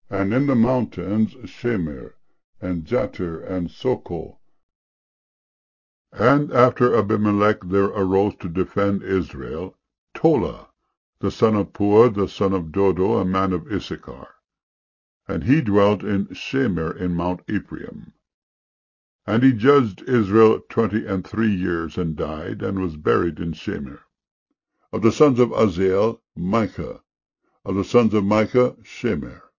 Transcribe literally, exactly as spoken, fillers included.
And in the mountains Shemer, and Jattir, and Soko. And after Abimelech there arose to defend Israel Tola, the son of Puah, the son of Dodo, a man of Issachar. And he dwelt in Shemer in Mount Ephraim. And he judged Israel twenty and three years, and died, and was buried in Shemer. Of the sons of Uzziel, Micah. Of the sons of Micah, Shemer.